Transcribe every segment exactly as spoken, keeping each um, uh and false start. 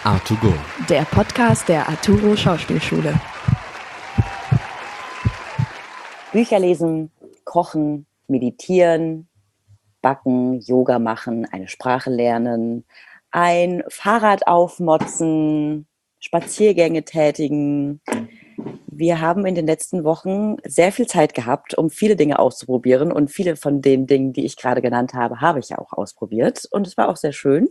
A to Go, der Podcast der Arturo Schauspielschule. Bücher lesen, kochen, meditieren, backen, Yoga machen, eine Sprache lernen, ein Fahrrad aufmotzen, Spaziergänge tätigen. Wir haben in den letzten Wochen sehr viel Zeit gehabt, um viele Dinge auszuprobieren. Und viele von den Dingen, die ich gerade genannt habe, habe ich ja auch ausprobiert. Und es war auch sehr schön.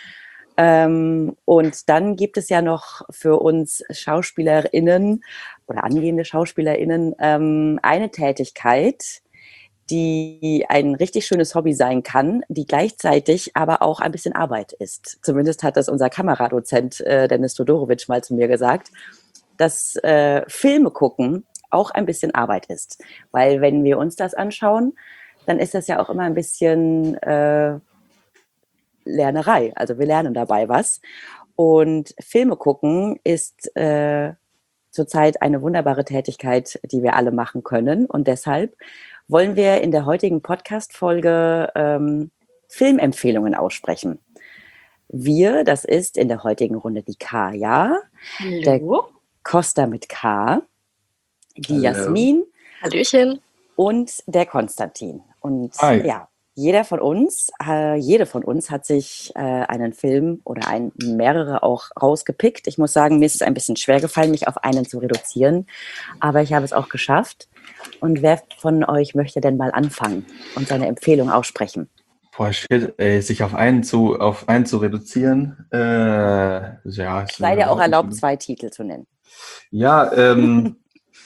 Ähm, und dann gibt es ja noch für uns SchauspielerInnen oder angehende SchauspielerInnen ähm, eine Tätigkeit, die ein richtig schönes Hobby sein kann, die gleichzeitig aber auch ein bisschen Arbeit ist. Zumindest hat das unser Kameradozent äh, Dennis Todorovic mal zu mir gesagt, dass äh, Filme gucken auch ein bisschen Arbeit ist. Weil wenn wir uns das anschauen, dann ist das ja auch immer ein bisschen äh, Lernerei. Also wir lernen dabei was. Und Filme gucken ist äh, zurzeit eine wunderbare Tätigkeit, die wir alle machen können. Und deshalb wollen wir in der heutigen Podcast-Folge ähm, Filmempfehlungen aussprechen. Wir, das ist in der heutigen Runde die Kaya, Hallo. der Costa mit K, die Hallo. Jasmin Hallöchen. und der Konstantin. Und Hi. ja, jeder von uns, äh, jede von uns hat sich äh, einen Film oder ein, mehrere auch rausgepickt. Ich muss sagen, mir ist es ein bisschen schwer gefallen, mich auf einen zu reduzieren, aber ich habe es auch geschafft. Und wer von euch möchte denn mal anfangen und seine Empfehlung aussprechen? Boah, shit, ey, sich auf einen zu, auf einen zu reduzieren, äh, ja. ist Sei dir auch überhaupt erlaubt, nicht- zwei Titel zu nennen. Ja, ähm,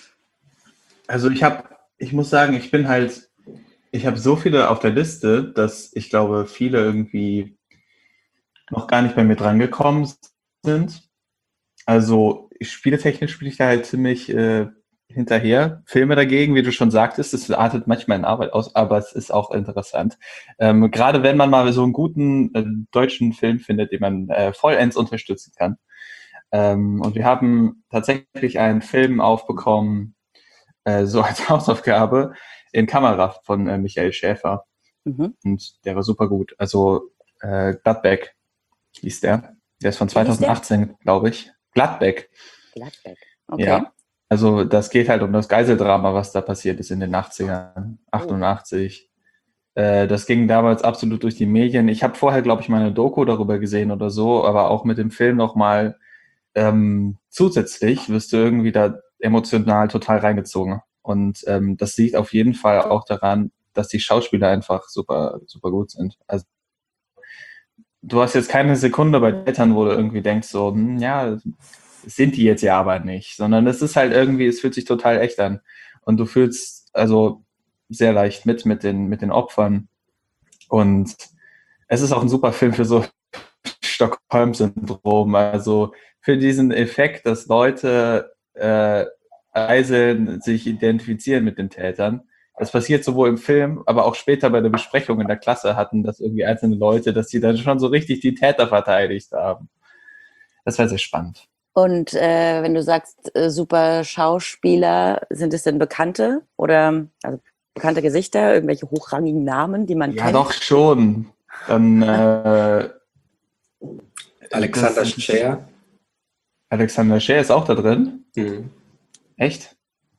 also ich habe, ich muss sagen, ich bin halt, ich habe so viele auf der Liste, dass ich glaube, viele irgendwie noch gar nicht bei mir drangekommen sind. Also spieletechnisch spiele ich da halt ziemlich äh, hinterher. Filme dagegen, wie du schon sagtest, das artet manchmal in Arbeit aus, aber es ist auch interessant. Ähm, gerade wenn man mal so einen guten äh, deutschen Film findet, den man äh, vollends unterstützen kann. Ähm, und wir haben tatsächlich einen Film aufbekommen, äh, so als Hausaufgabe, in Kamera von äh, Michael Schäfer. Mhm. Und der war super gut. Also äh, Gladbeck hieß der. Der ist von Wie hieß der? zweitausendachtzehn, glaube ich. Gladbeck. Gladbeck. Okay. Ja. Also das geht halt um das Geiseldrama, was da passiert ist in den achtzigern, achtundachtzig. Äh, das ging damals absolut durch die Medien. Ich habe vorher, glaube ich, mal eine Doku darüber gesehen oder so, aber auch mit dem Film nochmal ähm, zusätzlich wirst du irgendwie da emotional total reingezogen. Und ähm, das liegt auf jeden Fall auch daran, dass die Schauspieler einfach super, super gut sind. Also du hast jetzt keine Sekunde bei Eltern, wo du irgendwie denkst, so, hm, ja, sind die jetzt ja aber nicht, sondern es ist halt irgendwie, es fühlt sich total echt an. Und du fühlst also sehr leicht mit, mit den, mit den Opfern. Und es ist auch ein super Film für so Stockholm-Syndrom, also für diesen Effekt, dass Leute äh, eiseln, sich identifizieren mit den Tätern. Das passiert sowohl im Film, aber auch später bei der Besprechung in der Klasse hatten das irgendwie einzelne Leute, dass sie dann schon so richtig die Täter verteidigt haben. Das war sehr spannend. Und äh, wenn du sagst, äh, super Schauspieler, sind es denn Bekannte oder also bekannte Gesichter, irgendwelche hochrangigen Namen, die man Ja, kennt? doch schon. Dann äh, Alexander das- Scheer. Alexander Scheer ist auch da drin. Mhm. Echt?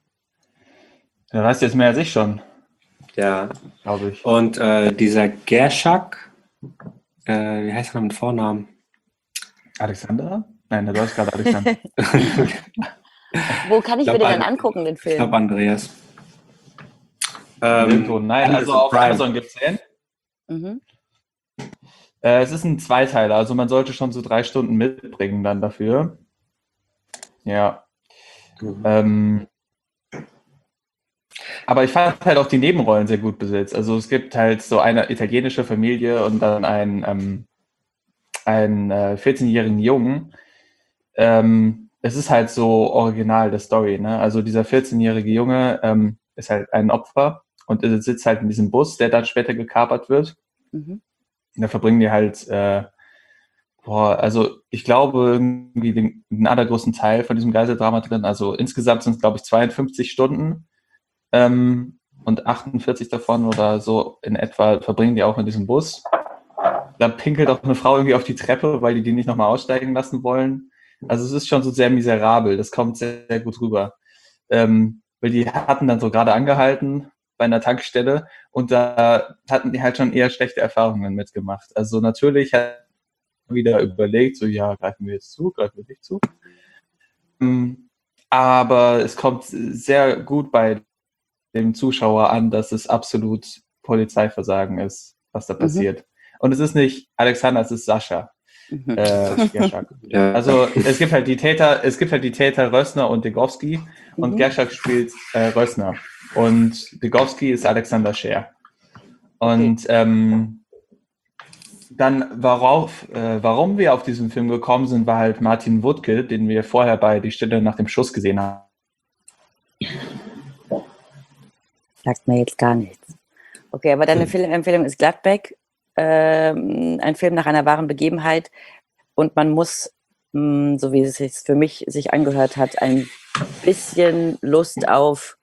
Der weiß jetzt mehr als ich schon, Ja. glaube ich. Und äh, dieser Gershak, äh, wie heißt er noch mit Vornamen? Alexander? Nein, du hast gerade Alexander. Wo kann ich, Ich mir glaub, den dann An- angucken, den Ich Film? glaube Andreas. Nirgendwo. Nein, also Amazon auf Prime. Amazon gibt es den. Mhm. Äh, es ist ein Zweiteiler, also man sollte schon so drei Stunden mitbringen dann dafür. Ja. Mhm. Ähm, aber ich fand halt auch die Nebenrollen sehr gut besetzt. Also es gibt halt so eine italienische Familie und dann einen, ähm, einen äh, vierzehnjährigen Jungen. Ähm, es ist halt so original, der Story, ne? Also dieser vierzehnjährige Junge ähm, ist halt ein Opfer und er sitzt halt in diesem Bus, der dann später gekapert wird. Mhm. Und da verbringen die halt, äh, boah, also ich glaube irgendwie den, den allergrößten Teil von diesem Geiseldrama drin. Also insgesamt sind es, glaube ich, zweiundfünfzig Stunden ähm, und achtundvierzig davon oder so in etwa verbringen die auch in diesem Bus. da pinkelt auch eine Frau irgendwie auf die Treppe, weil die die nicht nochmal aussteigen lassen wollen. Also es ist schon so sehr miserabel, das kommt sehr, sehr gut rüber. Ähm, weil die hatten dann so gerade angehalten bei einer Tankstelle und da hatten die halt schon eher schlechte Erfahrungen mitgemacht. Also natürlich hat er wieder überlegt, so ja, greifen wir jetzt zu, greifen wir nicht zu. Aber es kommt sehr gut bei dem Zuschauer an, dass es absolut Polizeiversagen ist, was da passiert. Mhm. Und es ist nicht Alexander, es ist Sascha. Mhm. Äh, Gerschak. Ja. Also es gibt halt die Täter, es gibt halt die Täter Rössner und Degowski mhm. und Gerschak spielt äh, Rössner und Degowski ist Alexander Scheer. Und okay. ähm, dann, worauf, äh, warum wir auf diesen Film gekommen sind, war halt Martin Wuttke, den wir vorher bei Die Stille nach dem Schuss gesehen haben. Sagt mir jetzt gar nichts. Okay, aber deine hm. Filmempfehlung ist Gladbeck. Ein Film nach einer wahren Begebenheit und man muss, so wie es sich für mich sich angehört hat, ein bisschen Lust auf,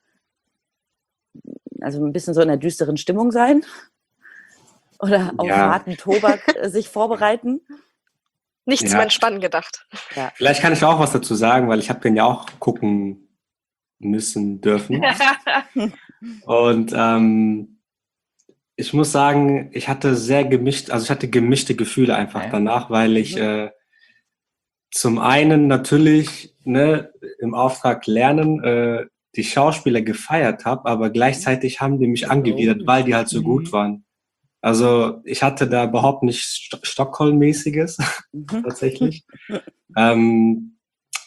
also ein bisschen so in einer düsteren Stimmung sein oder auf ja. harten Tobak sich vorbereiten. Nicht ja. zum Entspannen gedacht. Ja. Vielleicht kann ich auch was dazu sagen, weil ich habe den ja auch gucken müssen dürfen. Und ähm, ich muss sagen, ich hatte sehr gemischt, also ich hatte gemischte Gefühle einfach ja. danach, weil ich äh, zum einen natürlich ne, im Auftrag lernen äh, die Schauspieler gefeiert habe, aber gleichzeitig haben die mich angewidert, weil die halt so gut waren. Also ich hatte da überhaupt nichts St- Stockholm-mäßiges tatsächlich. ähm,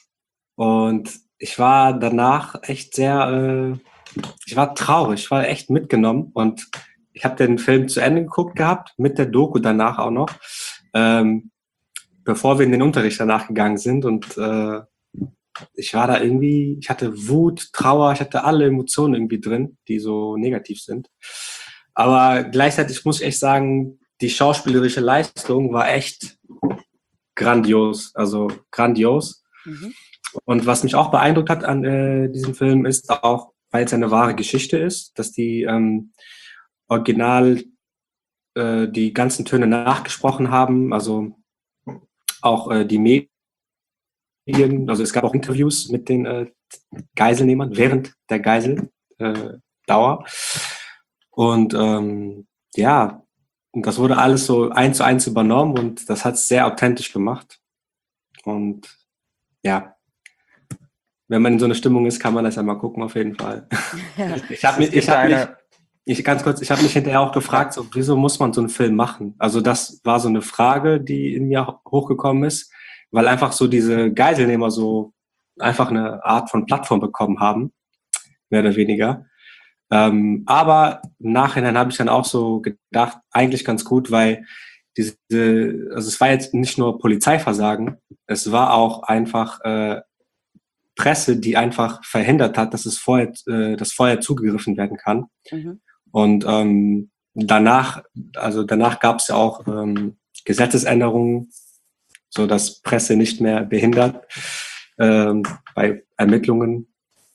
und ich war danach echt sehr, äh, ich war traurig, ich war echt mitgenommen und ich habe den Film zu Ende geguckt gehabt, mit der Doku danach auch noch, ähm, bevor wir in den Unterricht danach gegangen sind. Und äh, ich war da irgendwie, ich hatte Wut, Trauer, ich hatte alle Emotionen irgendwie drin, die so negativ sind. Aber gleichzeitig muss ich echt sagen, die schauspielerische Leistung war echt grandios, also grandios. Mhm. Und was mich auch beeindruckt hat an äh, diesem Film ist auch, weil es eine wahre Geschichte ist, dass die ähm, original äh, die ganzen Töne nachgesprochen haben, also auch äh, die Medien, also es gab auch Interviews mit den äh, Geiselnehmern während der Geiseldauer. Äh, und ähm, ja, und das wurde alles so eins zu eins übernommen und das hat es sehr authentisch gemacht. Und ja, wenn man in so einer Stimmung ist, kann man das ja mal gucken, auf jeden Fall. Ja. Ich habe mich, ich hab mich, ich, ganz kurz, ich habe mich hinterher auch gefragt, so, wieso muss man so einen Film machen? Also das war so eine Frage, die in mir hochgekommen ist, weil einfach so diese Geiselnehmer so einfach eine Art von Plattform bekommen haben, mehr oder weniger. Ähm, aber im Nachhinein habe ich dann auch so gedacht, eigentlich ganz gut, weil diese, also es war jetzt nicht nur Polizeiversagen, es war auch einfach äh, Presse, die einfach verhindert hat, dass es vorher, äh, dass vorher zugegriffen werden kann. Mhm. Und ähm, danach, also danach gab es ja auch ähm, Gesetzesänderungen, so dass Presse nicht mehr behindert ähm, bei Ermittlungen.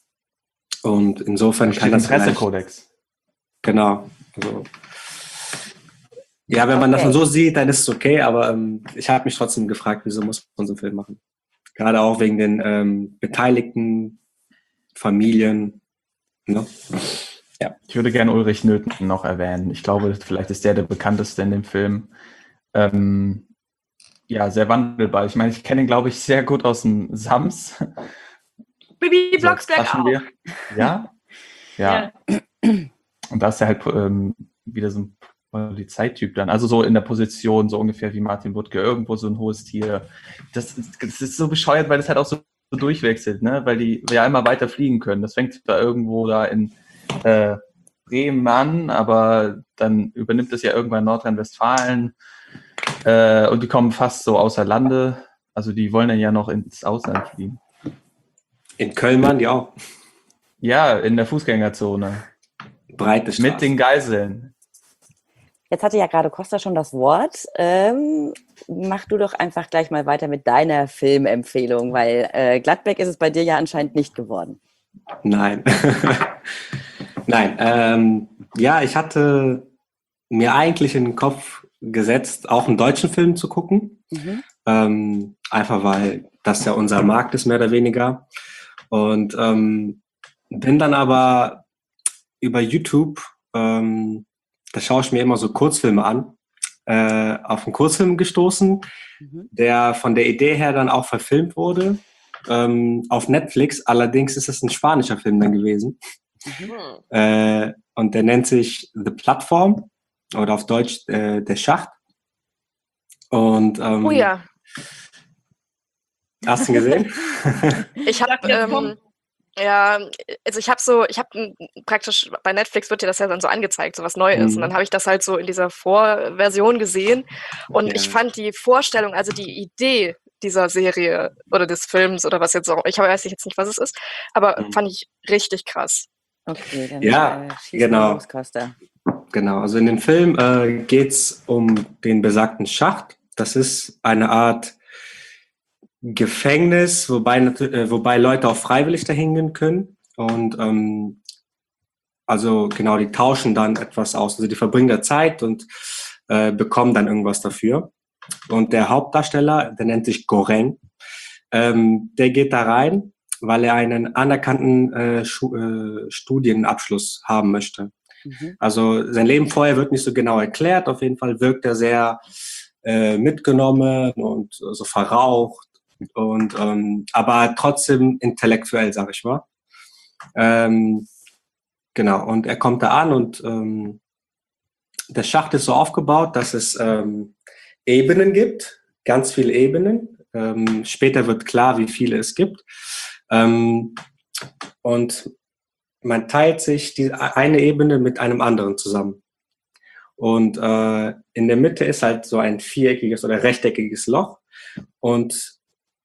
Und insofern da kann das Pressekodex. Genau. Also, ja, wenn man okay. das dann so sieht, dann ist es okay. Aber ähm, ich habe mich trotzdem gefragt, wieso muss man so einen Film machen? Gerade auch wegen den ähm, beteiligten Familien. Ne? Ja. Ich würde gerne Ulrich Nöthen noch erwähnen. Ich glaube, vielleicht ist der der bekannteste in dem Film. Ähm, ja, sehr wandelbar. Ich meine, ich kenne ihn, glaube ich, sehr gut aus dem Sams. Bibi Blocksberg auch. Ja? Ja. Ja. Und da ist er halt ähm, wieder so ein Polizeityp dann. Also so in der Position, so ungefähr wie Martin Wuttke, irgendwo so ein hohes Tier. Das, das ist so bescheuert, weil das halt auch so, so durchwechselt, ne? Weil die ja immer weiter fliegen können. Das fängt da irgendwo da in äh, Bremen an, aber dann übernimmt es ja irgendwann Nordrhein-Westfalen äh, und die kommen fast so außer Lande. Also die wollen dann ja noch ins Ausland fliegen. In Köln waren die auch. Ja, in der Fußgängerzone. Breite Straße. Mit den Geiseln. Jetzt hatte ja gerade Costa schon das Wort. Ähm, mach du doch einfach gleich mal weiter mit deiner Filmempfehlung, weil äh, Gladbeck ist es bei dir ja anscheinend nicht geworden. Nein. Nein. Ähm, ja, ich hatte mir eigentlich in den Kopf gesetzt, auch einen deutschen Film zu gucken. Mhm. Ähm, einfach weil das ja unser Markt ist, mehr oder weniger. Und ähm, bin dann aber über YouTube, ähm, da schaue ich mir immer so Kurzfilme an, äh, auf einen Kurzfilm gestoßen, mhm. der von der Idee her dann auch verfilmt wurde, ähm, auf Netflix. Allerdings ist es ein spanischer Film dann gewesen. Mhm. Äh, und der nennt sich The Platform oder auf Deutsch äh, Der Schacht. Und, ähm, oh ja. Hast du ihn gesehen? Ich habe ähm, ja, also ich habe so, ich habe praktisch bei Netflix wird dir das ja dann so angezeigt, so was Neues. Mhm. Und dann habe ich das halt so in dieser Vorversion gesehen. Und ja. ich fand die Vorstellung, also die Idee dieser Serie oder des Films oder was jetzt auch, ich weiß jetzt nicht, was es ist, aber mhm. fand ich richtig krass. Okay, dann ja, äh, schieß genau. los, Costa. Genau, also in dem Film äh, geht es um den besagten Schacht. Das ist eine Art Gefängnis, wobei, äh, wobei Leute auch freiwillig dahin gehen können. Und ähm, also genau, die tauschen dann etwas aus. Also die verbringen da Zeit und äh, bekommen dann irgendwas dafür. Und der Hauptdarsteller, der nennt sich Goreng, ähm, der geht da rein, weil er einen anerkannten äh, Schu- äh, Studienabschluss haben möchte. Mhm. Also sein Leben vorher wird nicht so genau erklärt. Auf jeden Fall wirkt er sehr äh, mitgenommen und so also verraucht. Und ähm, aber trotzdem intellektuell, sag ich mal. Ähm, genau, und er kommt da an und ähm, der Schacht ist so aufgebaut, dass es ähm, Ebenen gibt, ganz viele Ebenen. Ähm, später wird klar, wie viele es gibt. Ähm, und man teilt sich die eine Ebene mit einem anderen zusammen. Und äh, in der Mitte ist halt so ein viereckiges oder rechteckiges Loch. Und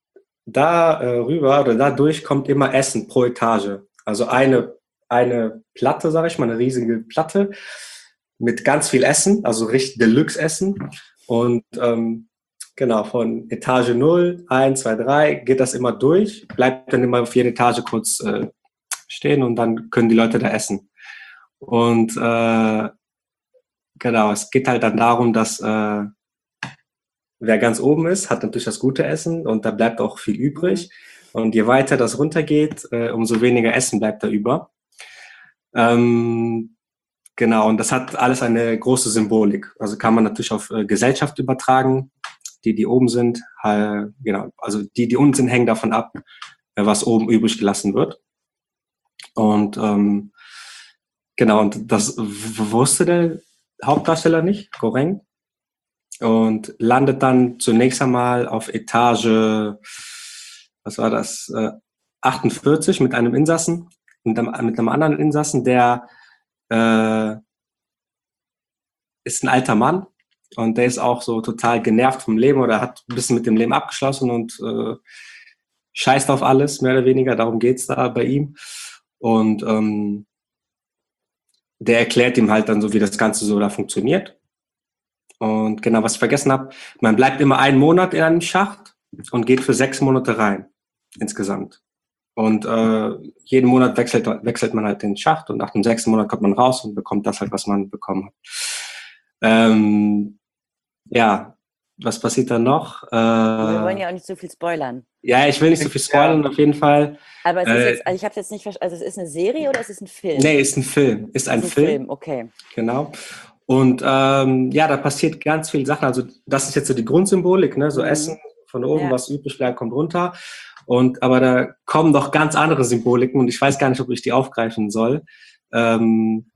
da äh, rüber oder dadurch kommt immer Essen pro Etage. Also eine, eine Platte, sage ich mal, eine riesige Platte mit ganz viel Essen, also richtig Deluxe-Essen. Und ähm, genau, von Etage null, eins, zwei, drei geht das immer durch, bleibt dann immer auf jeder Etage kurz äh, stehen und dann können die Leute da essen. Und äh, genau, es geht halt dann darum, dass äh, wer ganz oben ist, hat natürlich das gute Essen und da bleibt auch viel übrig. Und je weiter das runtergeht, äh, umso weniger Essen bleibt da über. Ähm, genau, und das hat alles eine große Symbolik. Also kann man natürlich auf äh, Gesellschaft übertragen. Die, die oben sind, äh, genau, also die, die unten sind, hängen davon ab, äh, was oben übrig gelassen wird. Und ähm, genau, und das w- wusste der Hauptdarsteller nicht, Goreng. Und landet dann zunächst einmal auf Etage, was war das, äh, achtundvierzig mit einem Insassen und einem, mit einem anderen Insassen, der äh, ist ein alter Mann und der ist auch so total genervt vom Leben oder hat ein bisschen mit dem Leben abgeschlossen und äh, scheißt auf alles, mehr oder weniger, darum geht's da bei ihm. Und ähm, der erklärt ihm halt dann so, wie das Ganze so da funktioniert. Und genau, was ich vergessen habe, man bleibt immer einen Monat in einem Schacht und geht für sechs Monate rein, insgesamt. Und äh, jeden Monat wechselt, wechselt man halt den Schacht und nach dem sechsten Monat kommt man raus und bekommt das halt, was man bekommen hat. Ähm, ja, was passiert dann noch? Äh, Wir wollen ja auch nicht so viel spoilern. Ja, ich will nicht so viel spoilern, ja. Auf jeden Fall. Aber es ist äh, jetzt, also ich habe es jetzt nicht verstanden, also es ist eine Serie oder es ist ein Film? Nee, ist ein Film. Ist ein, ist ein Film. Film. Okay. Genau. Und ähm, ja, da passiert ganz viele Sachen. Also das ist jetzt so die Grundsymbolik, ne? So mhm. Essen von oben, ja. Was übrig bleibt, kommt runter. Und aber da kommen noch ganz andere Symboliken und ich weiß gar nicht, ob ich die aufgreifen soll. Ähm,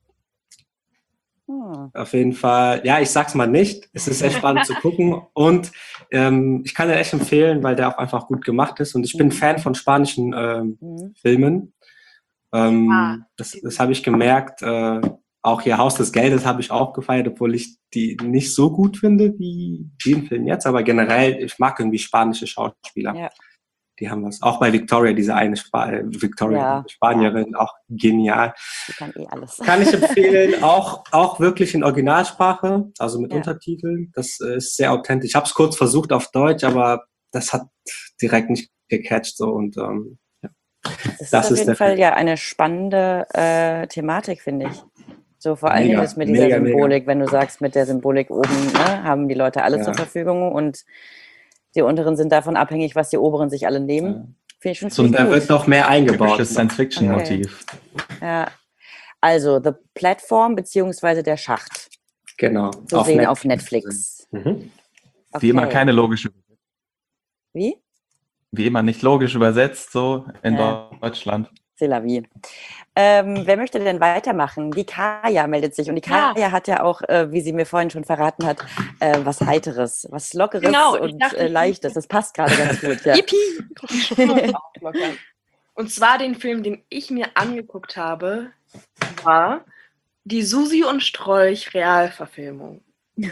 hm. Auf jeden Fall, ja, ich sag's mal nicht. Es ist sehr spannend zu gucken und ähm, ich kann den echt empfehlen, weil der auch einfach gut gemacht ist. Und ich bin mhm. Fan von spanischen ähm, mhm. Filmen. Ähm, ah. Das, das habe ich gemerkt. Äh, Auch hier Haus des Geldes habe ich auch gefeiert, obwohl ich die nicht so gut finde wie den Film jetzt. Aber generell, ich mag irgendwie spanische Schauspieler. Ja. Die haben was. Auch bei Victoria, diese eine Spa- Victoria, ja. Spanierin, ja. Auch genial. Die kann eh alles. Kann ich empfehlen. auch, auch wirklich in Originalsprache, also mit ja. Untertiteln. Das ist sehr authentisch. Ich habe es kurz versucht auf Deutsch, aber das hat direkt nicht gecatcht. So, und, ähm, ja. Das, das ist auf jeden Fall Film. Ja eine spannende äh, Thematik, finde ich. So vor allem Mega, das mit dieser mega, Symbolik, mega. wenn du sagst, mit der Symbolik oben, ne, haben die Leute alles Ja. zur Verfügung und die unteren sind davon abhängig, was die oberen sich alle nehmen. Finde ich schon So, und ziemlich da gut. wird noch mehr eingebaut. Typisches Science-Fiction-Motiv. Ja. Also, The Platform beziehungsweise der Schacht. Genau. Zu sehen auf Netflix. Mhm. Okay. Wie immer keine logische, Wie? wie immer nicht logisch übersetzt, so in Ja. Deutschland. C'est la vie. Ähm, wer möchte denn weitermachen? Die Kaya meldet sich. Und die Kaya Ja. hat ja auch, äh, wie sie mir vorhin schon verraten hat, äh, was Heiteres, was Lockeres Genau, ich und dachte, äh, ich- Leichtes. Das passt gerade ganz gut. Ja. Yippie! Auflockern. Und zwar den Film, den ich mir angeguckt habe, war die Susi und Strolch Realverfilmung.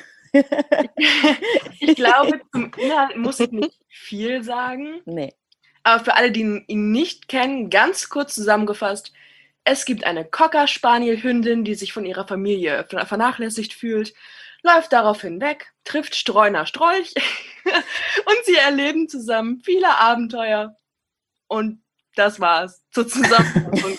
Ich glaube, zum Inhalt muss ich nicht viel sagen. Nee. Aber für alle, die ihn nicht kennen, ganz kurz zusammengefasst: Es gibt eine Cocker-Spaniel-Hündin, die sich von ihrer Familie vernachlässigt fühlt, läuft daraufhin weg, trifft Streuner Strolch und sie erleben zusammen viele Abenteuer. Und das war's zur Zusammenfassung.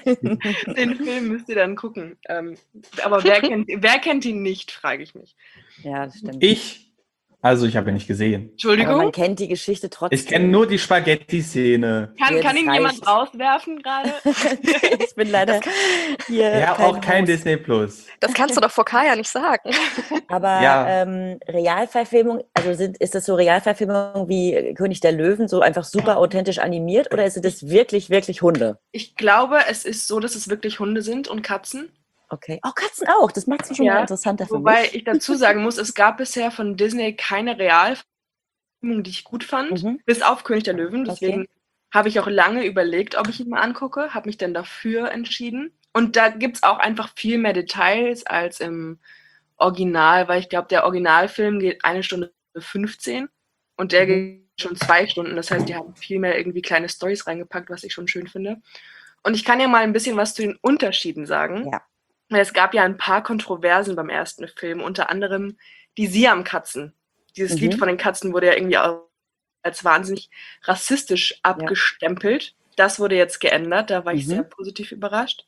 Den Film müsst ihr dann gucken. Ähm, aber wer kennt, wer kennt ihn nicht, frage ich mich. Ja, das stimmt. Ich, also ich habe ihn nicht gesehen. Aber man Entschuldigung, kennt die Geschichte trotzdem. Ich kenne nur die Spaghetti-Szene. kann, Ja, kann das ihn jemand reicht. rauswerfen gerade? Ich bin leider hier Ja, kein auch kein Host. Disney Plus. Das kannst du doch vor Kaya nicht sagen. Aber Ja. ähm, Realverfilmung, also sind, ist das so Realverfilmung wie König der Löwen, so einfach super authentisch animiert oder ist das wirklich, wirklich Hunde? Ich glaube, es ist so, dass es wirklich Hunde sind und Katzen. Okay. Oh, Katzen auch. Das macht es schon Ja, mal interessanter für Wobei mich. ich dazu sagen muss, es gab bisher von Disney keine Realverfilmung, die ich gut fand, Mhm. bis auf König der Löwen. Desegen Okay. habe ich auch lange überlegt, ob ich ihn mal angucke, habe mich dann dafür entschieden. Und da gibt es auch einfach viel mehr Details als im Original, weil ich glaube, der Originalfilm geht eine Stunde fünfzehn und der Mhm. geht schon zwei Stunden. Das heißt, die haben viel mehr irgendwie kleine Storys reingepackt, was ich schon schön finde. Und ich kann ja mal ein bisschen was zu den Unterschieden sagen. Ja. Weil es gab ja ein paar Kontroversen beim ersten Film, unter anderem die Siam-Katzen. Dieses Mhm. Lied von den Katzen wurde ja irgendwie auch als wahnsinnig rassistisch abgestempelt. Das wurde jetzt geändert, da war ich Mhm. sehr positiv überrascht.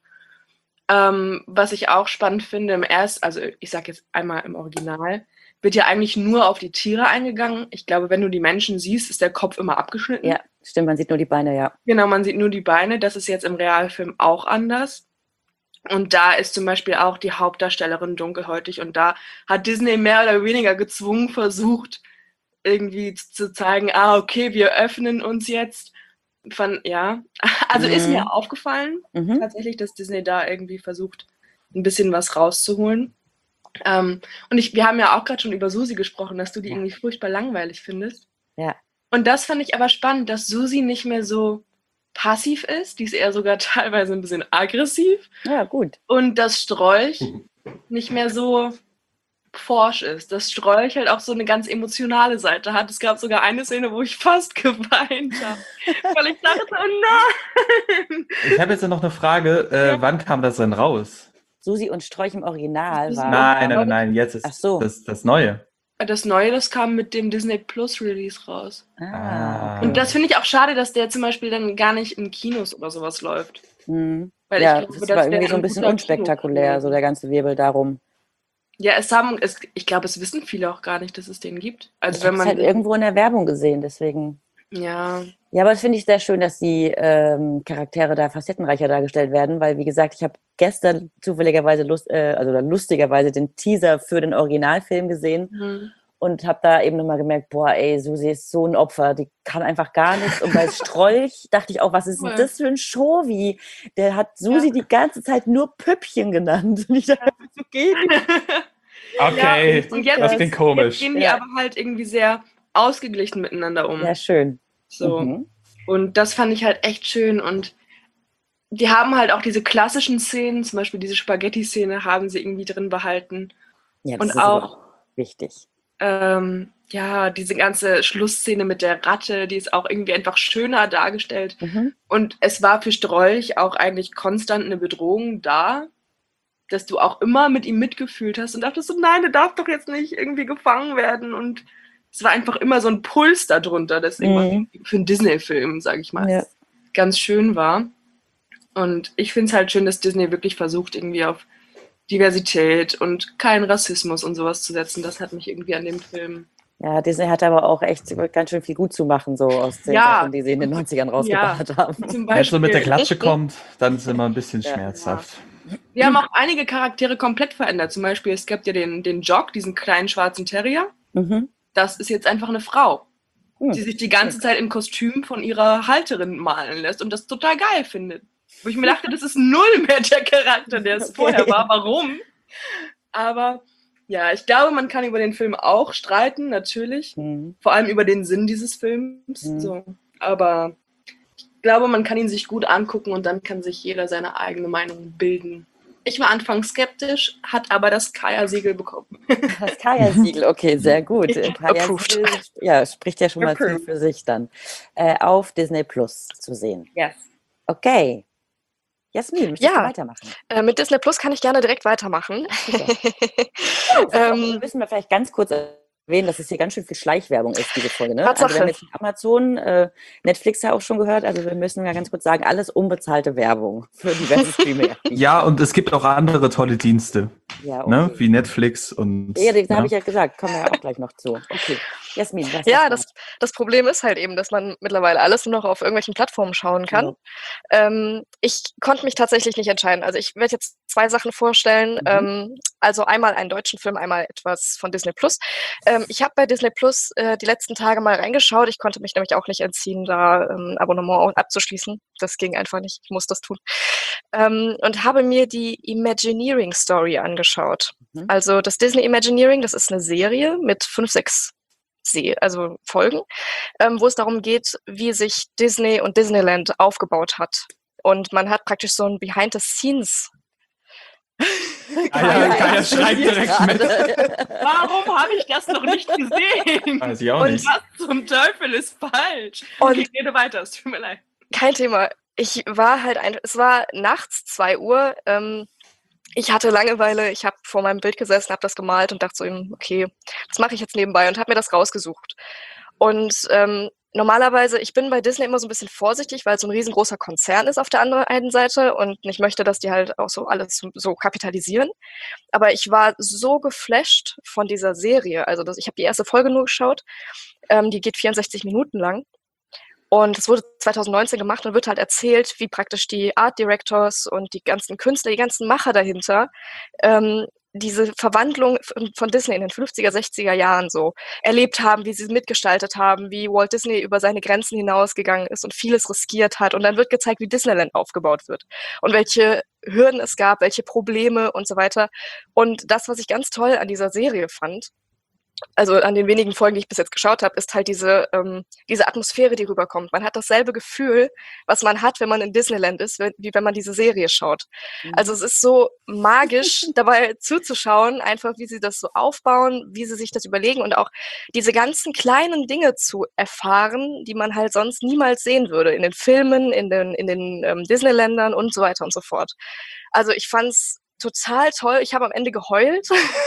Ähm, was ich auch spannend finde, im ersten, also ich sage jetzt einmal im Original, wird ja eigentlich nur auf die Tiere eingegangen. Ich glaube, wenn du die Menschen siehst, ist der Kopf immer abgeschnitten. Ja, stimmt, man sieht nur die Beine, ja. Genau, man sieht nur die Beine. Das ist jetzt im Realfilm auch anders. Und da ist zum Beispiel auch die Hauptdarstellerin dunkelhäutig. Und da hat Disney mehr oder weniger gezwungen versucht, irgendwie zu zeigen, ah, okay, wir öffnen uns jetzt. Von, ja, also ist Mhm. mir aufgefallen, Mhm. tatsächlich, dass Disney da irgendwie versucht, ein bisschen was rauszuholen. Ähm, und ich, wir haben ja auch gerade schon über Susi gesprochen, dass du die Ja. irgendwie furchtbar langweilig findest. Ja. Und das fand ich aber spannend, dass Susi nicht mehr so passiv ist, die ist eher sogar teilweise ein bisschen aggressiv Ja, gut. und dass Strolch nicht mehr so forsch ist, dass Strolch halt auch so eine ganz emotionale Seite hat. Es gab sogar eine Szene, wo ich fast geweint habe, weil ich dachte, oh nein! Ich habe jetzt noch eine Frage. Äh, Ja. Wann kam das denn raus? Susi und Strolch im Original Susi- war. Nein, nein, nein, nein. Jetzt ist Ach so. das, das Neue. Das Neue, das kam mit dem Disney Plus Release raus. Ah, Ah. okay. Und das finde ich auch schade, dass der zum Beispiel dann gar nicht in Kinos oder sowas läuft. Mhm. Weil Ja, ich glaube, das das war wäre irgendwie so ein ein bisschen guter unspektakulär, Kinofilm. so der ganze Wirbel darum. Ja, es haben, es, ich glaube, es wissen viele auch gar nicht, dass es den gibt. Also Ich wenn habe es man halt irgendwo in der Werbung gesehen, deswegen. ja, Ja, aber das finde ich sehr schön, dass die ähm, Charaktere da facettenreicher dargestellt werden, weil, wie gesagt, ich habe gestern zufälligerweise, Lust, äh, also oder lustigerweise den Teaser für den Originalfilm gesehen mhm. und habe da eben nochmal gemerkt, boah, ey, Susi ist so ein Opfer, die kann einfach gar nichts. Und bei Strolch dachte ich auch, was ist denn Cool. das für ein Shovi? Der hat Susi Ja. die ganze Zeit nur Püppchen genannt. Und ich dachte, das geht nicht. Okay, und jetzt, das das- klingt jetzt komisch. gehen die Ja. aber halt irgendwie sehr ausgeglichen miteinander um. Ja, schön. So. Mhm. Und das fand ich halt echt schön. Und die haben halt auch diese klassischen Szenen, zum Beispiel diese Spaghetti-Szene, haben sie irgendwie drin behalten. Ja, das Und ist aber auch- wichtig. Ähm, ja, diese ganze Schlussszene mit der Ratte, die ist auch irgendwie einfach schöner dargestellt. Mhm. Und es war für Strolch auch eigentlich konstant eine Bedrohung da, dass du auch immer mit ihm mitgefühlt hast und dachtest so, nein, der darf doch jetzt nicht irgendwie gefangen werden. Und es war einfach immer so ein Puls darunter, das Mhm. irgendwie für einen Disney-Film, sage ich mal, Ja. ganz schön war. Und ich finde es halt schön, dass Disney wirklich versucht, irgendwie auf Diversität und keinen Rassismus und sowas zu setzen. Das hat mich irgendwie an dem Film. Ja, Disney hat aber auch echt ganz schön viel gut zu machen, so aus den Ja. Sachen, die sie in den neunzigern rausgebracht Ja. haben. Zum Wenn es so mit der Beispiel, Klatsche kommt, dann ist es immer ein bisschen Ja. schmerzhaft. wir haben auch einige Charaktere komplett verändert. Zum Beispiel, es gibt ja den, den Jock, diesen kleinen schwarzen Terrier. Mhm. Das ist jetzt einfach eine Frau, Hm. die sich die ganze Zeit im Kostüm von ihrer Halterin malen lässt und das total geil findet. Wo ich mir dachte, das ist null mehr der Charakter, der es Okay. vorher war. Warum? Aber ja, ich glaube, man kann über den Film auch streiten, natürlich. Mhm. Vor allem über den Sinn dieses Films. Mhm. So. Aber ich glaube, man kann ihn sich gut angucken und dann kann sich jeder seine eigene Meinung bilden. Ich war anfangs skeptisch, hat aber das Kaya-Siegel bekommen. Das Kaya-Siegel, okay, sehr gut. Approved. Kaya-Siegel, ja, spricht ja schon mal viel Approved. für sich dann. Äh, auf Disney Plus zu sehen. Yes. Okay. Jasmin, möchtest Ja. du weitermachen? Äh, mit Disney Plus kann ich gerne direkt weitermachen. Ähm, ähm, müssen wir vielleicht ganz kurz erwähnen, dass es hier ganz schön viel Schleichwerbung ist, diese Folge. Ne? Tatsache. Also wir haben jetzt Amazon, äh, Netflix ja auch schon gehört, also wir müssen ja ganz kurz sagen, alles unbezahlte Werbung für diverse Streamer. Ja, und es gibt auch andere tolle Dienste, ja, ne? okay. Wie Netflix und. Ja, da ja. habe ich ja gesagt, kommen wir ja auch gleich noch zu. Okay, Jasmin, was ja, das das, das Problem ist halt eben, dass man mittlerweile alles nur noch auf irgendwelchen Plattformen schauen kann. Ja. Ähm, ich konnte mich tatsächlich nicht entscheiden. Also ich werde jetzt zwei Sachen vorstellen. Mhm. Ähm, also einmal einen deutschen Film, einmal etwas von Disney Plus. Ähm, ich habe bei Disney Plus äh, die letzten Tage mal reingeschaut. Ich konnte mich nämlich auch nicht entziehen, da ähm, Abonnement abzuschließen. Das ging einfach nicht. Ich muss das tun. Ähm, und habe mir die Imagineering Story angeschaut. Mhm. Also das Disney Imagineering, das ist eine Serie mit fünf, sechs Se also Folgen, ähm, wo es darum geht, wie sich Disney und Disneyland aufgebaut hat. Und man hat praktisch so ein Behind the Scenes. Kaya, Kaya schreibt direkt mit. Warum habe ich das noch nicht gesehen? Weiß ich auch Und nicht. Was zum Teufel ist falsch? Und- Okay, rede weiter, es tut mir leid. Kein Thema. Ich war halt ein, es war nachts zwei Uhr. Ähm, ich hatte Langeweile. Ich habe vor meinem Bild gesessen, habe das gemalt und dachte so, eben, okay, das mache ich jetzt nebenbei und habe mir das rausgesucht. Und ähm, normalerweise, ich bin bei Disney immer so ein bisschen vorsichtig, weil es so ein riesengroßer Konzern ist auf der anderen einen Seite und ich möchte, dass die halt auch so alles so, so kapitalisieren. Aber ich war so geflasht von dieser Serie. Also das, ich habe die erste Folge nur geschaut. Ähm, die geht vierundsechzig Minuten lang. Und es wurde zwanzig neunzehn gemacht und wird halt erzählt, wie praktisch die Art Directors und die ganzen Künstler, die ganzen Macher dahinter, ähm, diese Verwandlung von Disney in den fünfziger, sechziger Jahren so erlebt haben, wie sie es mitgestaltet haben, wie Walt Disney über seine Grenzen hinausgegangen ist und vieles riskiert hat. Und dann wird gezeigt, wie Disneyland aufgebaut wird und welche Hürden es gab, welche Probleme und so weiter. Und das, was ich ganz toll an dieser Serie fand, also an den wenigen Folgen, die ich bis jetzt geschaut habe, ist halt diese, ähm, diese Atmosphäre, die rüberkommt. Man hat dasselbe Gefühl, was man hat, wenn man in Disneyland ist, wenn, wie wenn man diese Serie schaut. Mhm. Also es ist so magisch, dabei zuzuschauen, einfach wie sie das so aufbauen, wie sie sich das überlegen und auch diese ganzen kleinen Dinge zu erfahren, die man halt sonst niemals sehen würde, in den Filmen, in den, in den ähm, Disneyländern und so weiter und so fort. Also ich fand's total toll. Ich habe am Ende geheult,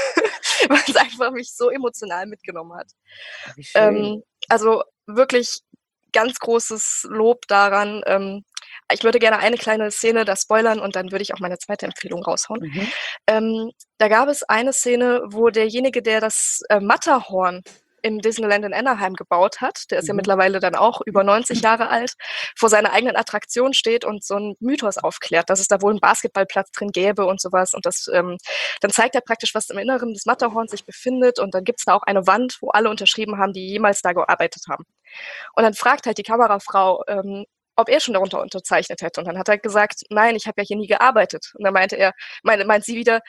weil es einfach mich so emotional mitgenommen hat. Wie schön. Ähm, also wirklich ganz großes Lob daran. Ähm, ich würde gerne eine kleine Szene da spoilern und dann würde ich auch meine zweite Empfehlung raushauen. Mhm. Ähm, da gab es eine Szene, wo derjenige, der das äh, Matterhorn im Disneyland in Anaheim gebaut hat, der ist ja Mhm. mittlerweile dann auch über neunzig Jahre alt, vor seiner eigenen Attraktion steht und so einen Mythos aufklärt, dass es da wohl einen Basketballplatz drin gäbe und sowas. Und das, ähm, dann zeigt er praktisch, was im Inneren des Matterhorns sich befindet. Und dann gibt es da auch eine Wand, wo alle unterschrieben haben, die jemals da gearbeitet haben. Und dann fragt halt die Kamerafrau, ähm, ob er schon darunter unterzeichnet hätte. Und dann hat er gesagt, nein, ich habe ja hier nie gearbeitet. Und dann meinte er, meine, meint sie wieder,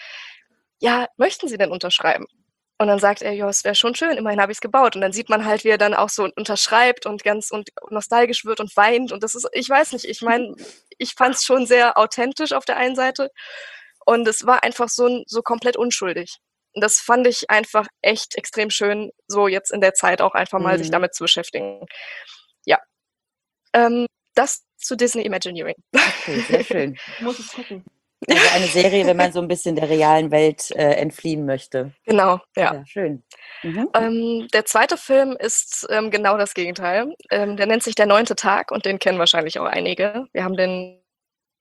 ja, möchten Sie denn unterschreiben? Und dann sagt er, ja, es wäre schon schön, immerhin habe ich es gebaut. Und dann sieht man halt, wie er dann auch so unterschreibt und ganz und nostalgisch wird und weint. Und das ist, ich weiß nicht, ich meine, ich fand es schon sehr authentisch auf der einen Seite. Und es war einfach so, so komplett unschuldig. Und das fand ich einfach echt extrem schön, so jetzt in der Zeit auch einfach mal Mhm. sich damit zu beschäftigen. Ja. Ähm, das zu Disney Imagineering. Okay, sehr schön. Ich muss es gucken. Also eine Serie, wenn man so ein bisschen der realen Welt äh, entfliehen möchte. Genau, ja. Ja, schön. Mhm. Ähm, der zweite Film ist ähm, genau das Gegenteil. Ähm, der nennt sich Der neunte Tag und den kennen wahrscheinlich auch einige. Wir haben den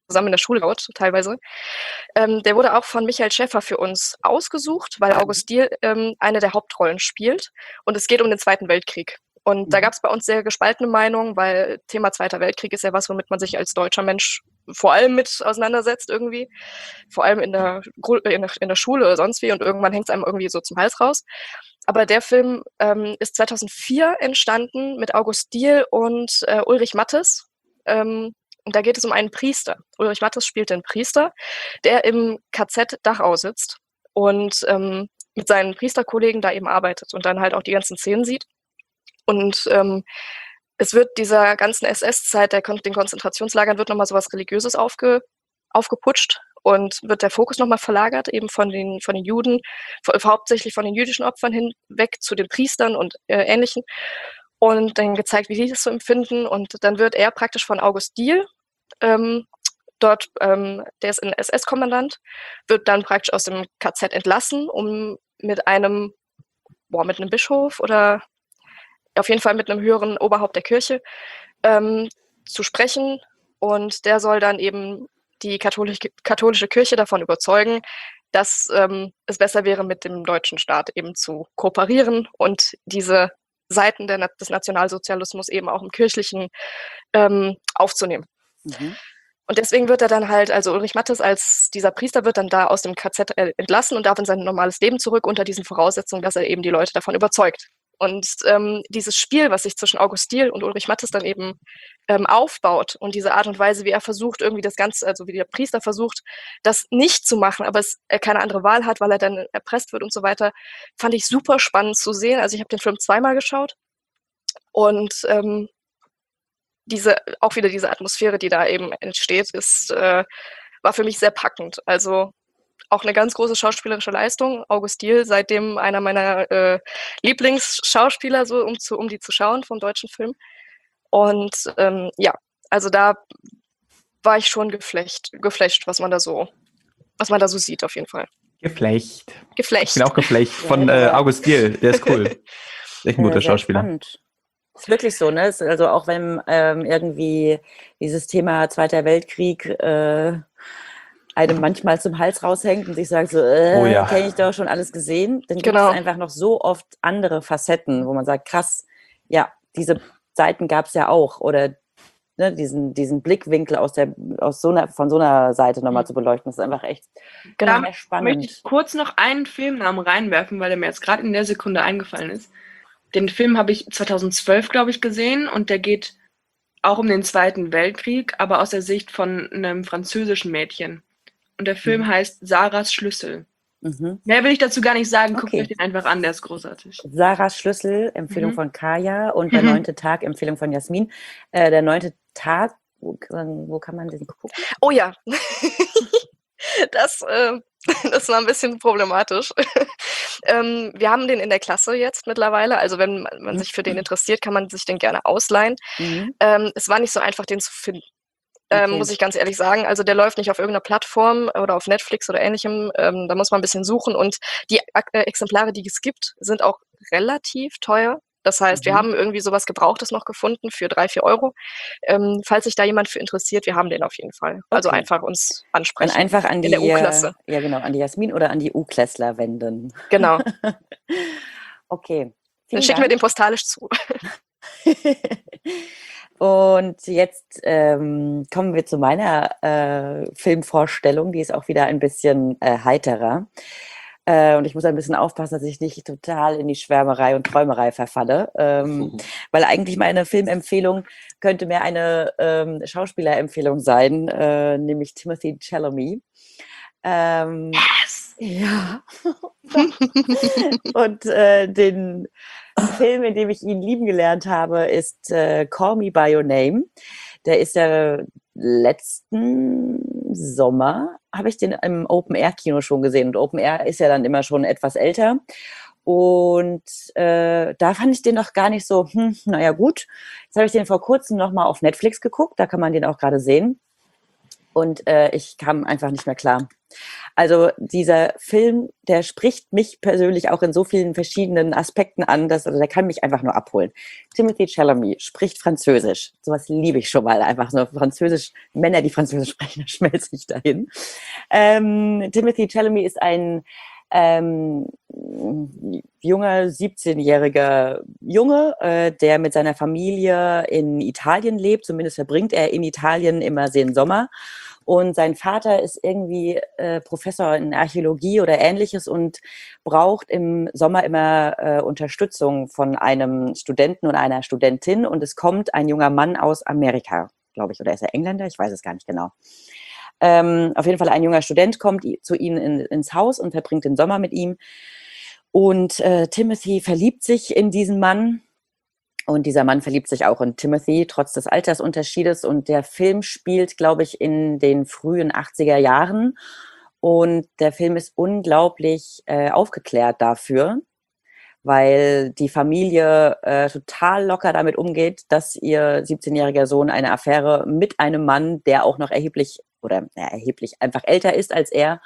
zusammen in der Schule geschaut, teilweise. Ähm, der wurde auch von Michael Schäffer für uns ausgesucht, weil August Diehl ähm, eine der Hauptrollen spielt. Und es geht um den Zweiten Weltkrieg. Und mhm. da gab es bei uns sehr gespaltene Meinungen, weil Thema Zweiter Weltkrieg ist ja was, womit man sich als deutscher Mensch vor allem mit auseinandersetzt irgendwie. Vor allem in der, in der, in der Schule oder sonst wie. Und irgendwann hängt es einem irgendwie so zum Hals raus. Aber der Film ähm, ist zweitausendvier entstanden mit August Diehl und äh, Ulrich Mattes. Ähm, und da geht es um einen Priester. Ulrich Mattes spielt den Priester, der im K Z Dachau sitzt und ähm, mit seinen Priesterkollegen da eben arbeitet und dann halt auch die ganzen Szenen sieht. Und ähm, es wird dieser ganzen S S-Zeit, der, den Konzentrationslagern, wird nochmal sowas Religiöses aufge, aufgeputscht und wird der Fokus nochmal verlagert, eben von den, von den Juden, hauptsächlich von den jüdischen Opfern hinweg zu den Priestern und äh, Ähnlichen. Und dann gezeigt, wie die das so empfinden. Und dann wird er praktisch von August Diehl, ähm, dort, ähm, der ist ein S S-Kommandant, wird dann praktisch aus dem K Z entlassen, um mit einem, boah, mit einem Bischof oder auf jeden Fall mit einem höheren Oberhaupt der Kirche ähm, zu sprechen. Und der soll dann eben die katholische, katholische Kirche davon überzeugen, dass ähm, es besser wäre, mit dem deutschen Staat eben zu kooperieren und diese Seiten der, des Nationalsozialismus eben auch im Kirchlichen ähm, aufzunehmen. Mhm. Und deswegen wird er dann halt, also Ulrich Mattes als dieser Priester wird dann da aus dem K Z entlassen und darf in sein normales Leben zurück unter diesen Voraussetzungen, dass er eben die Leute davon überzeugt. Und ähm, dieses Spiel, was sich zwischen August Diehl und Ulrich Mattes dann eben ähm, aufbaut und diese Art und Weise, wie er versucht, irgendwie das Ganze, also wie der Priester versucht, das nicht zu machen, aber es, er keine andere Wahl hat, weil er dann erpresst wird und so weiter, fand ich super spannend zu sehen. Also ich habe den Film zweimal geschaut und ähm, diese, auch wieder diese Atmosphäre, die da eben entsteht, ist, äh, war für mich sehr packend. Also auch eine ganz große schauspielerische Leistung. August Diehl, seitdem einer meiner äh, Lieblingsschauspieler, so um, zu, um die zu schauen vom deutschen Film. Und ähm, ja, also da war ich schon geflecht, geflecht, was man da so, was man da so sieht, auf jeden Fall. Geflecht. Geflecht. Ich bin auch geflecht von äh, August Diehl, der ist cool. Echt ein guter Schauspieler. Spannend. Ist wirklich so, ne? Also auch wenn ähm, irgendwie dieses Thema Zweiter Weltkrieg äh, einem manchmal zum Hals raushängt und sich sagt so, äh, oh ja. kenne ich doch schon alles gesehen, dann gibt genau. es einfach noch so oft andere Facetten, wo man sagt, krass, ja, diese Seiten gab es ja auch oder ne, diesen, diesen Blickwinkel aus der, aus so einer, von so einer Seite nochmal zu beleuchten, das ist einfach echt genau. Da spannend. Möchte ich kurz noch einen Filmnamen reinwerfen, weil der mir jetzt gerade in der Sekunde eingefallen ist. Den Film habe ich zweitausendzwölf, glaube ich, gesehen und der geht auch um den Zweiten Weltkrieg, aber aus der Sicht von einem französischen Mädchen. Und der Film mhm. heißt Sarahs Schlüssel. Mhm. Mehr will ich dazu gar nicht sagen, guckt okay. euch den einfach an, der ist großartig. Sarahs Schlüssel, Empfehlung mhm. von Kaya und der mhm. neunte Tag, Empfehlung von Jasmin. Äh, der neunte Tag, wo, wo kann man den gucken? Oh ja, das, äh, das war ein bisschen problematisch. ähm, wir haben den in der Klasse jetzt mittlerweile, also wenn man sich für den interessiert, kann man sich den gerne ausleihen. Mhm. Ähm, es war nicht so einfach, den zu finden. Ähm, okay. Muss ich ganz ehrlich sagen. Also der läuft nicht auf irgendeiner Plattform oder auf Netflix oder ähnlichem. Ähm, da muss man ein bisschen suchen. Und die äh, Exemplare, die es gibt, sind auch relativ teuer. Das heißt, mhm. wir haben irgendwie sowas Gebrauchtes noch gefunden für drei, vier Euro. Ähm, falls sich da jemand für interessiert, wir haben den auf jeden Fall. Also okay. einfach uns ansprechen. Dann einfach an die, in der U-Klasse. Ja, genau, an die Jasmin oder an die U-Klässler wenden. Genau. Okay. Dann schicken Dank. wir den postalisch zu. Und jetzt ähm, kommen wir zu meiner äh, Filmvorstellung, die ist auch wieder ein bisschen äh, heiterer. Äh, und ich muss ein bisschen aufpassen, dass ich nicht total in die Schwärmerei und Träumerei verfalle. Ähm, mhm. Weil eigentlich meine Filmempfehlung könnte mehr eine ähm, Schauspielerempfehlung sein, äh, nämlich Timothée Chalamet. Ähm, yes! Ja. Und äh, den Film, in dem ich ihn lieben gelernt habe, ist äh, Call Me By Your Name. Der ist ja letzten Sommer, habe ich den im Open-Air-Kino schon gesehen. Und Open-Air ist ja dann immer schon etwas älter. Und äh, da fand ich den noch gar nicht so, hm, naja gut. Jetzt habe ich den vor kurzem nochmal auf Netflix geguckt. Da kann man den auch gerade sehen. Und äh, ich kam einfach nicht mehr klar. Also dieser Film, der spricht mich persönlich auch in so vielen verschiedenen Aspekten an, dass, also der kann mich einfach nur abholen. Timothée Chalamet spricht Französisch. Sowas liebe ich schon mal. Einfach nur Französisch, Männer, die Französisch sprechen, da schmelze ich dahin. Ähm, Timothée Chalamet ist ein ähm, junger, siebzehnjähriger Junge, äh, der mit seiner Familie in Italien lebt. Zumindest verbringt er in Italien immer den Sommer. Und sein Vater ist irgendwie äh, Professor in Archäologie oder Ähnliches und braucht im Sommer immer äh, Unterstützung von einem Studenten oder einer Studentin. Und es kommt ein junger Mann aus Amerika, glaube ich, oder ist er Engländer? Ich weiß es gar nicht genau. Ähm, auf jeden Fall ein junger Student kommt zu ihnen in, ins Haus und verbringt den Sommer mit ihm. Und äh, Timothy verliebt sich in diesen Mann. Und dieser Mann verliebt sich auch in Timothy, trotz des Altersunterschiedes. Und der Film spielt, glaube ich, in den frühen achtziger Jahren. Und der Film ist unglaublich äh, aufgeklärt dafür, weil die Familie äh, total locker damit umgeht, dass ihr siebzehnjähriger Sohn eine Affäre mit einem Mann, der auch noch erheblich oder ja, erheblich einfach älter ist als er.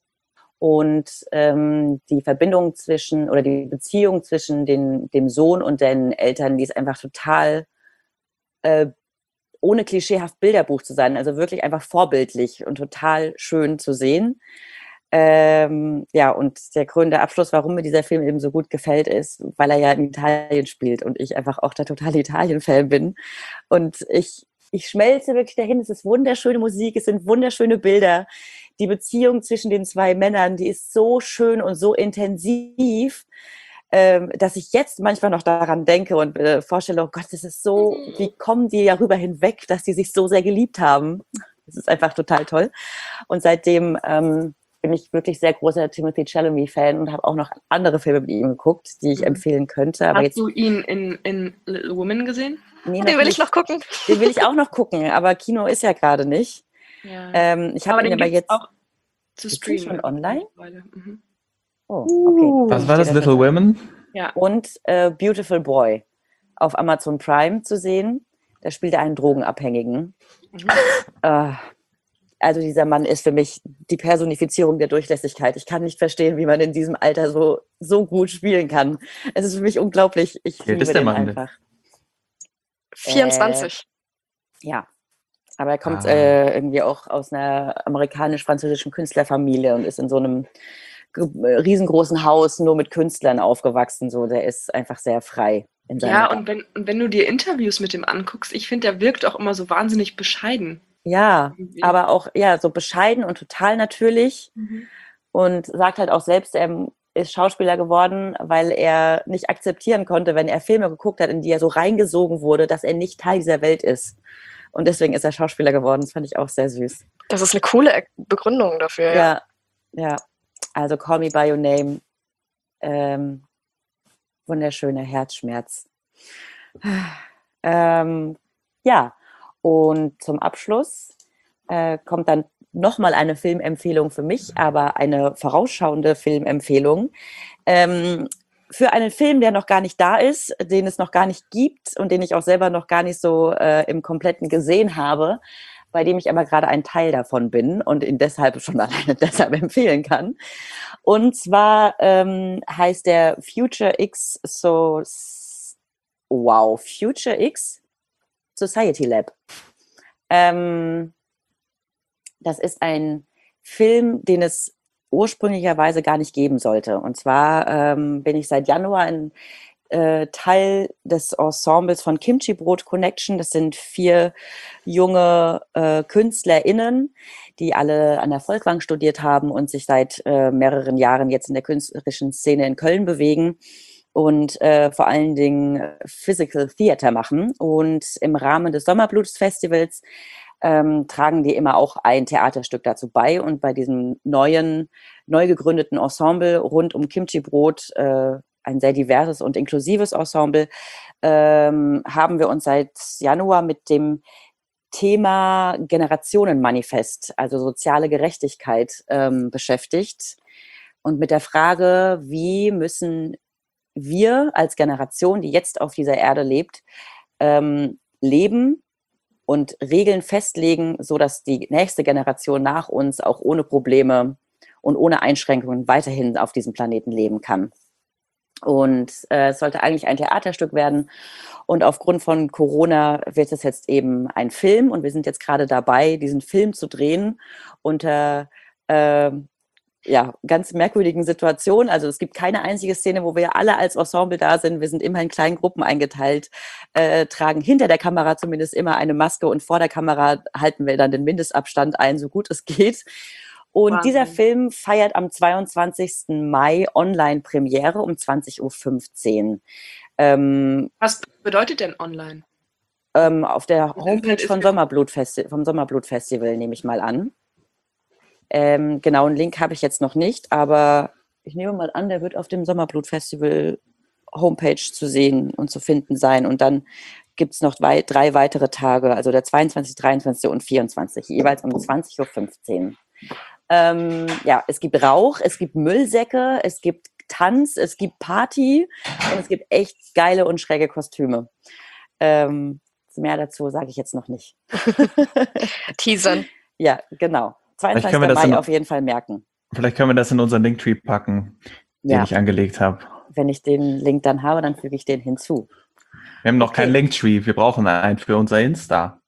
Und ähm, die Verbindung zwischen oder die Beziehung zwischen den, dem Sohn und den Eltern, die ist einfach total äh, ohne klischeehaft Bilderbuch zu sein, also wirklich einfach vorbildlich und total schön zu sehen. Ähm, ja, und der krönende Abschluss, warum mir dieser Film eben so gut gefällt, ist, weil er ja in Italien spielt und ich einfach auch der totale Italien-Fan bin. Und ich, ich schmelze wirklich dahin. Es ist wunderschöne Musik, es sind wunderschöne Bilder. Die Beziehung zwischen den zwei Männern, die ist so schön und so intensiv, ähm, dass ich jetzt manchmal noch daran denke und äh, vorstelle, oh Gott, das ist so, wie kommen die darüber hinweg, dass die sich so sehr geliebt haben? Das ist einfach total toll. Und seitdem ähm, bin ich wirklich sehr großer Timothée Chalamet-Fan und habe auch noch andere Filme mit ihm geguckt, die ich mhm. empfehlen könnte. Aber Hast jetzt, du ihn in, in Little Women gesehen? Nee, den will nicht. ich noch gucken. Den will ich auch noch gucken, aber Kino ist ja gerade nicht. Ja. Ähm, ich habe ihn aber jetzt auch zu streamen. Schon online? Mhm. Oh, okay. Was war das, Little Women? Ja. Und äh, Beautiful Boy auf Amazon Prime zu sehen. Da spielt er einen Drogenabhängigen. Mhm. Äh, also dieser Mann ist für mich die Personifizierung der Durchlässigkeit. Ich kann nicht verstehen, wie man in diesem Alter so, so gut spielen kann. Es ist für mich unglaublich. Ich liebe den Mann einfach. vierundzwanzig. Äh, ja. Aber er kommt ah. äh, irgendwie auch aus einer amerikanisch-französischen Künstlerfamilie und ist in so einem riesengroßen Haus nur mit Künstlern aufgewachsen. So, der ist einfach sehr frei. In seiner ja, und wenn, und wenn du dir Interviews mit ihm anguckst, ich finde, der wirkt auch immer so wahnsinnig bescheiden. Ja, irgendwie. Aber auch ja so bescheiden und total natürlich mhm. und sagt halt auch selbst, er ist Schauspieler geworden, weil er nicht akzeptieren konnte, wenn er Filme geguckt hat, in die er so reingesogen wurde, dass er nicht Teil dieser Welt ist. Und deswegen ist er Schauspieler geworden. Das fand ich auch sehr süß. Das ist eine coole Begründung dafür. Ja, ja. ja. Also Call Me By Your Name. Ähm, wunderschöner Herzschmerz. Ähm, ja, und zum Abschluss äh, kommt dann nochmal eine Filmempfehlung für mich, aber eine vorausschauende Filmempfehlung. Ähm, für einen Film, der noch gar nicht da ist, den es noch gar nicht gibt und den ich auch selber noch gar nicht so äh, im Kompletten gesehen habe, bei dem ich aber gerade ein Teil davon bin und ihn deshalb schon alleine deshalb empfehlen kann. Und zwar ähm, heißt der Future X so wow, Future X Society Lab. Ähm, das ist ein Film, den es ursprünglicherweise gar nicht geben sollte. Und zwar ähm, bin ich seit Januar ein äh, Teil des Ensembles von Kimchi Brot Connection. Das sind vier junge äh, KünstlerInnen, die alle an der Folkwang studiert haben und sich seit äh, mehreren Jahren jetzt in der künstlerischen Szene in Köln bewegen und äh, vor allen Dingen Physical Theater machen. Und im Rahmen des Sommerbluts-Festivals ähm, tragen die immer auch ein Theaterstück dazu bei. Und bei diesem neuen, neu gegründeten Ensemble rund um Kimchi Brot, äh, ein sehr diverses und inklusives Ensemble, ähm, haben wir uns seit Januar mit dem Thema Generationenmanifest, also soziale Gerechtigkeit, ähm, beschäftigt. Und mit der Frage, wie müssen wir als Generation, die jetzt auf dieser Erde lebt, ähm, leben, und Regeln festlegen, sodass die nächste Generation nach uns auch ohne Probleme und ohne Einschränkungen weiterhin auf diesem Planeten leben kann. Und äh, es sollte eigentlich ein Theaterstück werden. Und aufgrund von Corona wird es jetzt eben ein Film. Und wir sind jetzt gerade dabei, diesen Film zu drehen unter äh, ja, ganz merkwürdigen Situationen. Also es gibt keine einzige Szene, wo wir alle als Ensemble da sind. Wir sind immer in kleinen Gruppen eingeteilt, äh, tragen hinter der Kamera zumindest immer eine Maske und vor der Kamera halten wir dann den Mindestabstand ein, so gut es geht. Und Wahnsinn. Dieser Film feiert am zweiundzwanzigsten Mai Online-Premiere um zwanzig Uhr fünfzehn. Ähm, Was bedeutet denn online? Ähm, auf der Homepage von Sommerblut-Festi- vom Sommerblut-Festival, nehme ich mal an. Ähm, genau, einen Link habe ich jetzt noch nicht, aber ich nehme mal an, der wird auf dem Sommerblut-Festival Homepage zu sehen und zu finden sein. Und dann gibt es noch drei, drei weitere Tage, also der zweiundzwanzigste, dreiundzwanzigste und vierundzwanzigste, jeweils um zwanzig Uhr fünfzehn. Ähm, ja, es gibt Rauch, es gibt Müllsäcke, es gibt Tanz, es gibt Party und es gibt echt geile und schräge Kostüme. Ähm, mehr dazu sage ich jetzt noch nicht. Teasern. Ja, genau. zweiundzwanzigsten Mai auf jeden Fall merken. Vielleicht können wir das in unseren Linktree packen, den ja. ich angelegt habe. Wenn ich den Link dann habe, dann füge ich den hinzu. Wir haben noch okay. keinen Linktree, wir brauchen einen für unser Insta.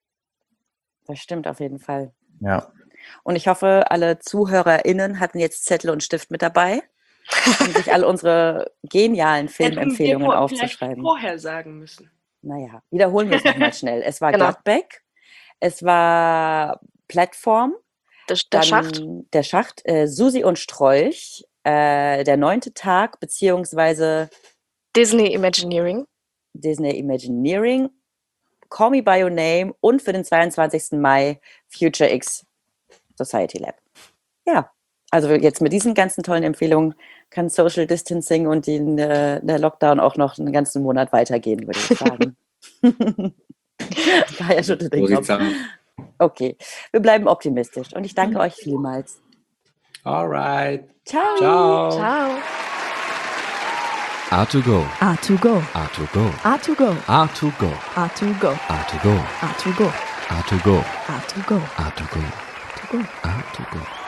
Das stimmt auf jeden Fall. Ja. Und ich hoffe, alle ZuhörerInnen hatten jetzt Zettel und Stift mit dabei, um sich all unsere genialen Filmempfehlungen wir aufzuschreiben. Vorher sagen müssen. Naja, wiederholen wir es nochmal schnell. Es war genau. Gladbeck, es war Plattform, der, der Schacht, der Schacht, äh, Susi und Strolch, äh, der neunte Tag, beziehungsweise Disney Imagineering. Disney Imagineering, Call Me By Your Name und für den zweiundzwanzigsten Mai Future X Society Lab. Ja, also jetzt mit diesen ganzen tollen Empfehlungen kann Social Distancing und den, äh, der Lockdown auch noch einen ganzen Monat weitergehen, würde ich sagen. Kaya schüttelt den Kopf. Okay, wir bleiben optimistisch und ich danke euch vielmals. Alright. Ciao. Ciao. Ciao. A to go. A to go. A to go. A to go. A to go. A to go. A to go. A to go. A to go. A to go. A to go. To go. A to go.